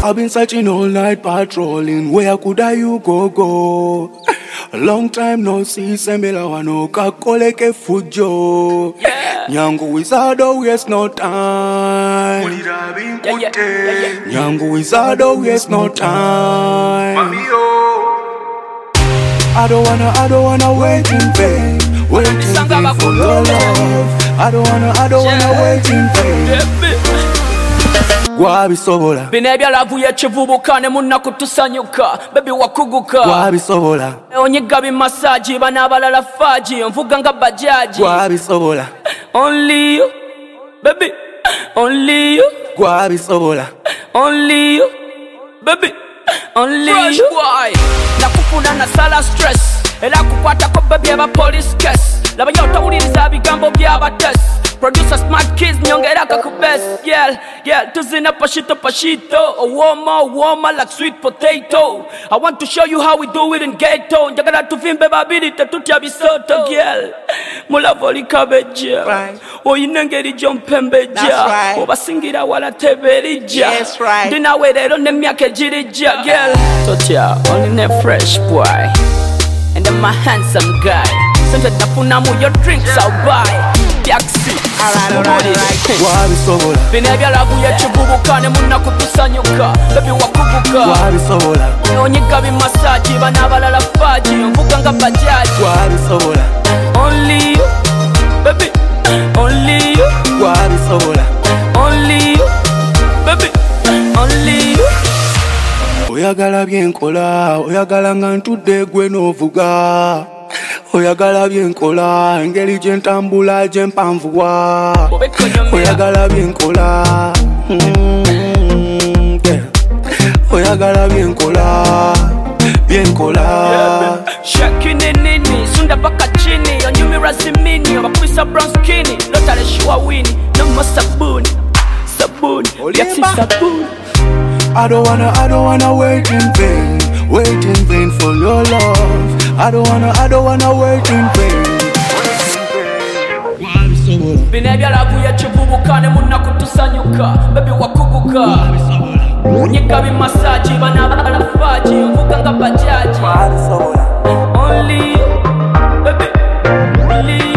I've been searching all night patrolling. Where could you go? A long time no see, Semela wano kakoleke fujo. Nyangu wizardo waste no time. Nyangu wizardo waste no time. I don't wanna wait in vain. Waiting for your love. I don't wanna wait in vain. Gwabisobola binebya lavu yekivubuka ne munnakutusanyuka bebi wakuguka Gwabisobola onyiga bimasaji bana abalala faji nvuga nga bajaji Gwabisobola only you baby only you Gwabisobola only you baby only fresh you boy nakufuna na sala stress era kukwatako baby aba police case laba yotawuliriza bigambo by'abatesi Producer smart kids nyongera kakubes Girl, tuzina pashito A warmer like sweet potato I want to show you how we do it in ghetto Njagala tuvimbe babiri tetutya bisoto Girl, mulavoli kabeja Oyinengeri jompembeja Obasingira wala teberija Dina werero ne myake jirija Girl, totya only ne fresh boy And I'm a handsome guy Sente tafuna mu your drinks I'll buy Taxi Alright Gwabisobola binebya lavu yekivubuka ne munnakutusanyuka bebi wakuguka Gwabisobola onyiga bimasaji bana abalala faji nvuga nga bajaji Gwabisobola only you baby only you Gwabisobola only you baby only you Oyagala byenkola oyagala nga ntudde gwe n'ovuga Oyagala byenkola engeri gye ntambula gye mpanvuwa Oyagala byenkola Oyagala byenkola Shakini nini sunda paka chini onyumira zimini abakubisa brown skinny lotale shua wini no more sabuni yasi sabuni I don't wanna wait in vain for your love I don't wanna wait in vain binebya lavu yekivubuka ne munnakutusanyuka bebi wakuguka onyiga bimasaji bana abalala faji nvuga nga bajaji only you baby only you